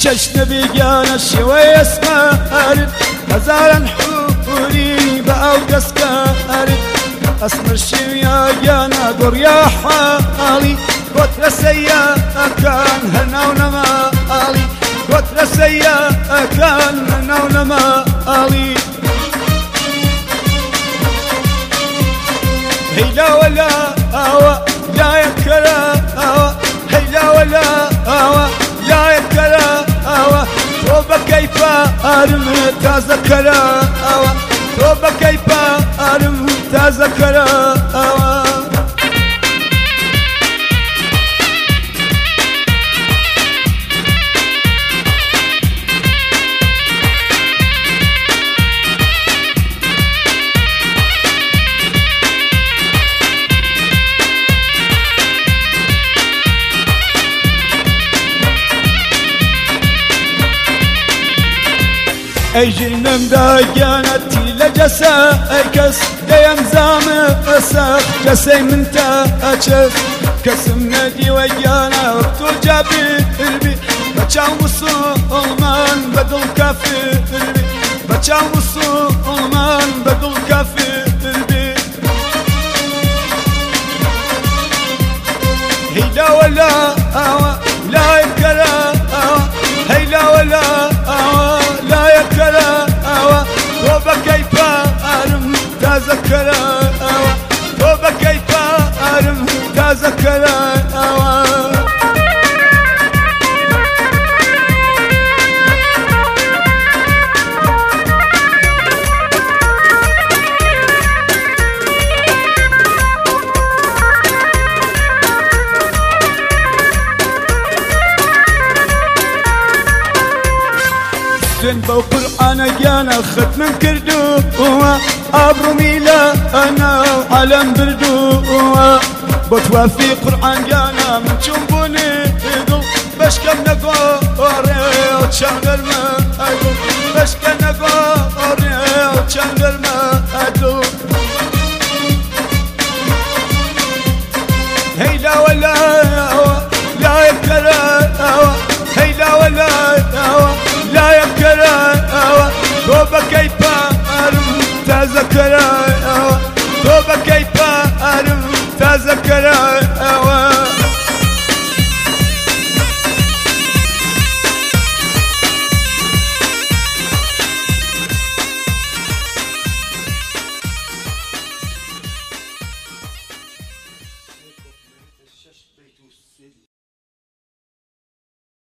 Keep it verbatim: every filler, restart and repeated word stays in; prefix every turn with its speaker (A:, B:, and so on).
A: چشن بیگانە شێوەی ئەسمارت هەزاران حوری بە ئەو دەستکارت ئەسمر شێویاگیانە گۆڕیا حاڵی گۆترە سەیاکان هەرناو نەماڵی گۆترە سەیاکان هەرناو نەماڵی هەیلاوە لا ئاوە لایەکەرە ئاوە هەیلاوە لا ئاوە لایەکەرە ئاوە تۆ بە کەیفارم تازەکەرە ئاوە تۆ بە کەیفارم تازەکەرە ئاوە ئەی ژینم داگیانەتی لە جەسە ئەی کەس دەیەم زامە ئەسەق جەسەی من تا ئەچەس کەسم نەدیوە گیانە تۆ جابربی بە چاو موسڵمان بە دڵ کافربی بە چاو موسڵمان بە دڵ کافربی هەیلاوە لا ئاوە لایەکەرە ئاوە هەیلاوە لا ئاوە لایەکەرە ئاوە تۆ بە کەیفارم تازەکەرە ئاوە تۆ بە کەیفارم تازەکەرە ئاوە سوێن بەو قورئانە گیانە ختمم کردووە ئابڕوومی لە ئەناو عەلەم بردووە بۆ توافی قورئان گیانە من چوون بوونی دڵ بەشکەم نەگۆڕێ و چەندەرمە ئەدڵ بەشکە نەگۆڕێ و چەندەرمە ئەدڵ هەیلاوە لایەوە لایەکەرە ئەوە هەیلاوە لایەوە لایەکەرە ئەوە تۆ بە کەیفارم تازەکەرە ئەوە